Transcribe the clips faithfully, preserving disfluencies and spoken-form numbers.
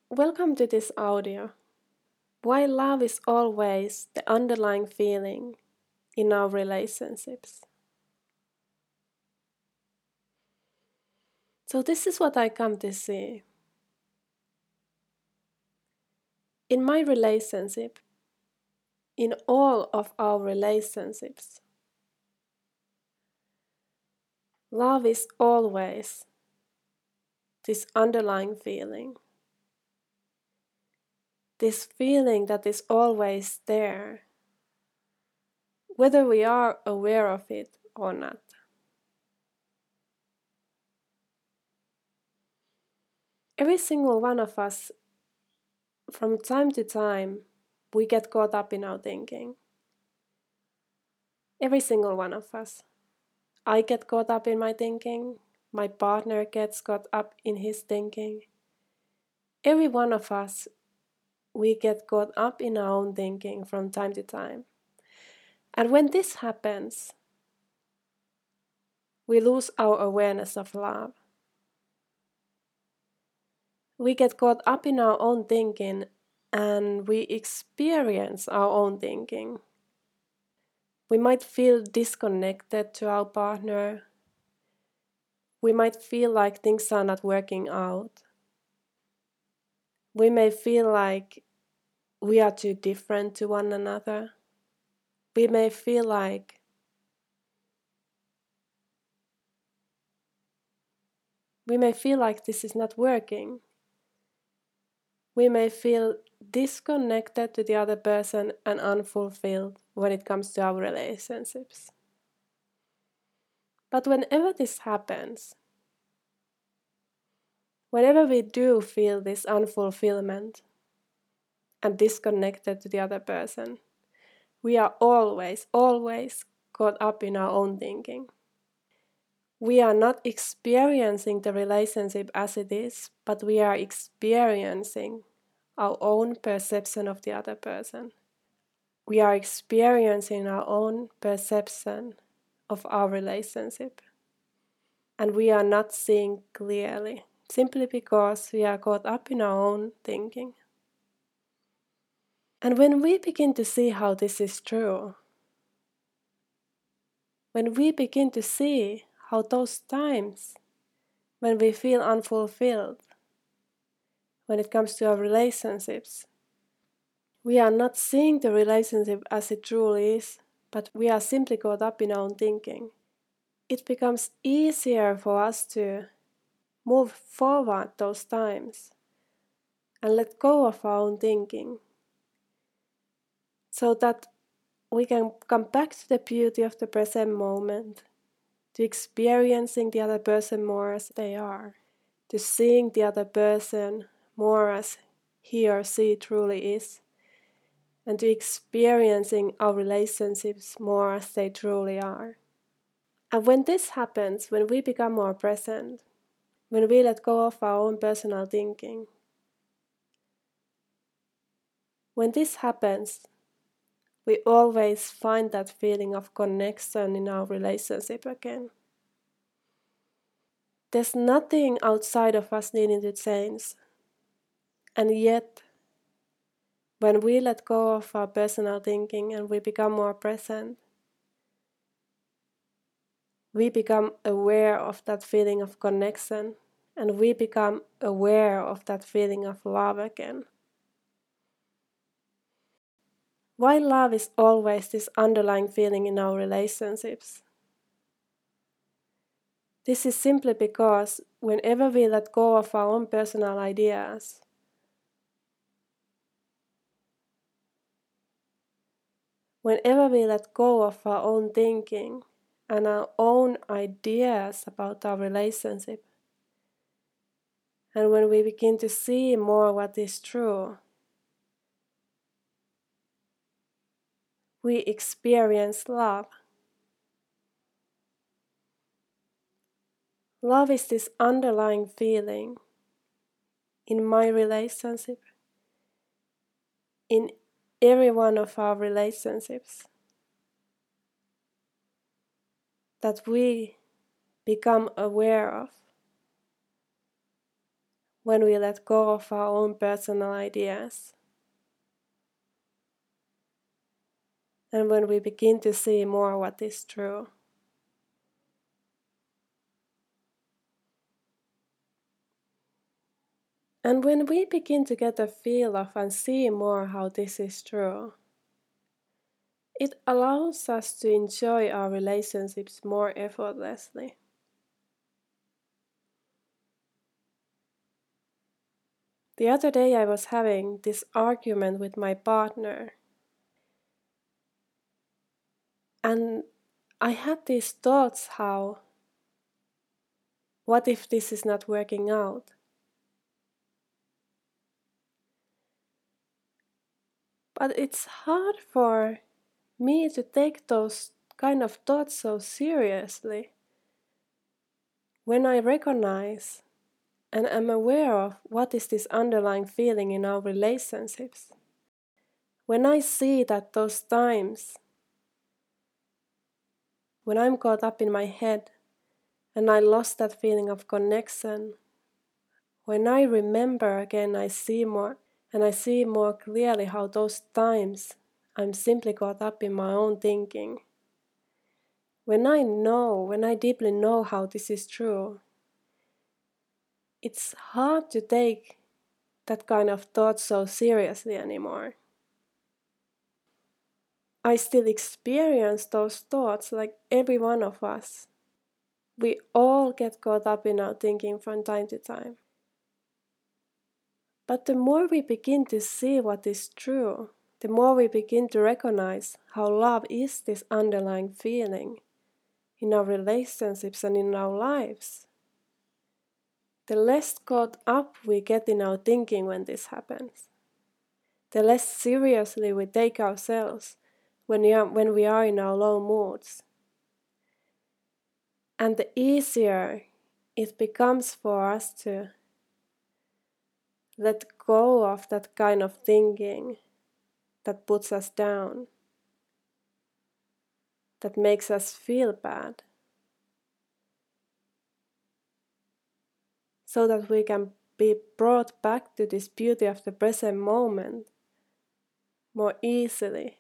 Welcome to this audio. Why love is always the underlying feeling in our relationships. So, this is what I come to see. In my relationship, in all of our relationships, love is always this underlying feeling. This feeling that is always there, whether we are aware of it or not. Every single one of us, from time to time, we get caught up in our thinking. Every single one of us. I get caught up in my thinking. My partner gets caught up in his thinking. Every one of us, we get caught up in our own thinking from time to time. And when this happens, we lose our awareness of love. We get caught up in our own thinking and we experience our own thinking. We might feel disconnected to our partner. We might feel like things are not working out. We may feel like we are too different to one another. We may feel like we may feel like this is not working. We may feel disconnected to the other person and unfulfilled when it comes to our relationships. But whenever this happens, whenever we do feel this unfulfillment and disconnected to the other person, we are always, always caught up in our own thinking. We are not experiencing the relationship as it is, but we are experiencing our own perception of the other person. We are experiencing our own perception of our relationship. And we are not seeing clearly, simply because we are caught up in our own thinking. And when we begin to see how this is true, when we begin to see how those times when we feel unfulfilled, when it comes to our relationships, we are not seeing the relationship as it truly is, but we are simply caught up in our own thinking. It becomes easier for us to move forward those times and let go of our own thinking, so that we can come back to the beauty of the present moment, to experiencing the other person more as they are, to seeing the other person more as he or she truly is, and to experiencing our relationships more as they truly are. And when this happens, when we become more present, when we let go of our own personal thinking, when this happens, we always find that feeling of connection in our relationship again. There's nothing outside of us needing to change. And yet, when we let go of our personal thinking and we become more present, we become aware of that feeling of connection, and we become aware of that feeling of love again. Why love is always this underlying feeling in our relationships? This is simply because whenever we let go of our own personal ideas, whenever we let go of our own thinking and our own ideas about our relationship, and when we begin to see more what is true, we experience love. Love is this underlying feeling in my relationship, in every one of our relationships, that we become aware of. when we let go of our own personal ideas. And when we begin to see more what is true. And when we begin to get a feel of and see more how this is true, it allows us to enjoy our relationships more effortlessly. The other day I was having this argument with my partner, and I had these thoughts how, what if this is not working out? But it's hard for me to take those kind of thoughts so seriously when I recognize and am aware of what is this underlying feeling in our relationships. When I see that those times when I'm caught up in my head and I lost that feeling of connection, when I remember again, I see more and I see more clearly how those times I'm simply caught up in my own thinking. When I know, when I deeply know how this is true, it's hard to take that kind of thought so seriously anymore. I still experience those thoughts like every one of us. We all get caught up in our thinking from time to time. But the more we begin to see what is true, the more we begin to recognize how love is this underlying feeling in our relationships and in our lives, the less caught up we get in our thinking when this happens. The less seriously we take ourselves when we are, when we are in our low moods. And the easier it becomes for us to let go of that kind of thinking that puts us down, that makes us feel bad, so that we can be brought back to this beauty of the present moment more easily,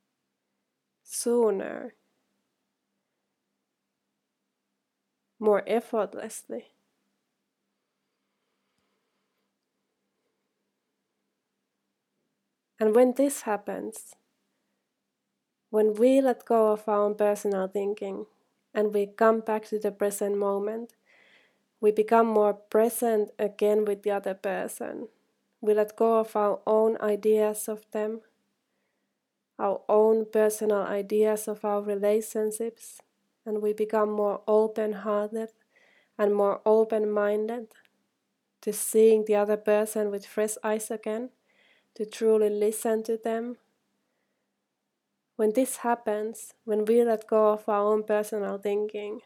sooner, more effortlessly. And when this happens, when we let go of our own personal thinking and we come back to the present moment, we become more present again with the other person. We let go of our own ideas of them, our own personal ideas of our relationships, and we become more open-hearted and more open-minded to seeing the other person with fresh eyes again, to truly listen to them. When this happens, when we let go of our own personal thinking,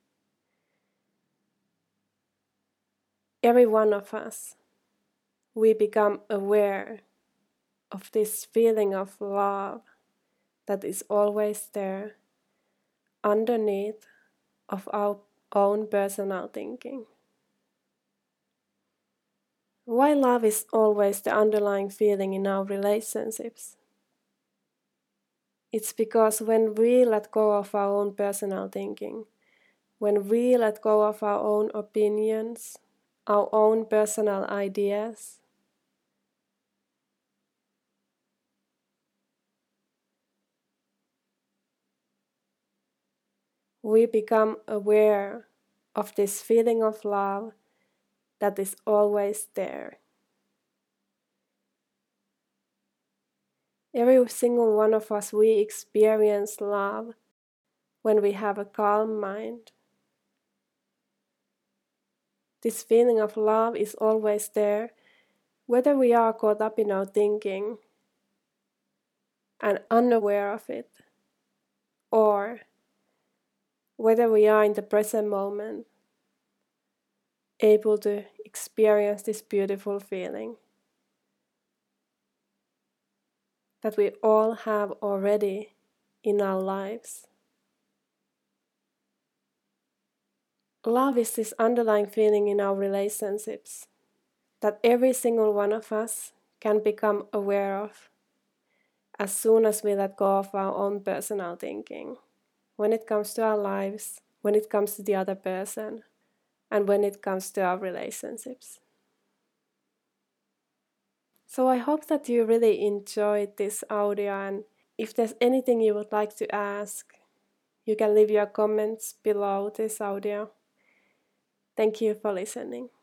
every one of us, we become aware of this feeling of love that is always there underneath of our own personal thinking. Why love is always the underlying feeling in our relationships? It's because when we let go of our own personal thinking, when we let go of our own opinions, our own personal ideas, we become aware of this feeling of love that is always there. Every single one of us, we experience love when we have a calm mind. This feeling of love is always there, whether we are caught up in our thinking and unaware of it, or whether we are in the present moment, able to experience this beautiful feeling that we all have already in our lives. Love is this underlying feeling in our relationships, that every single one of us can become aware of as soon as we let go of our own personal thinking, when it comes to our lives, when it comes to the other person, and when it comes to our relationships. So I hope that you really enjoyed this audio, and if there's anything you would like to ask, you can leave your comments below this audio. Thank you for listening.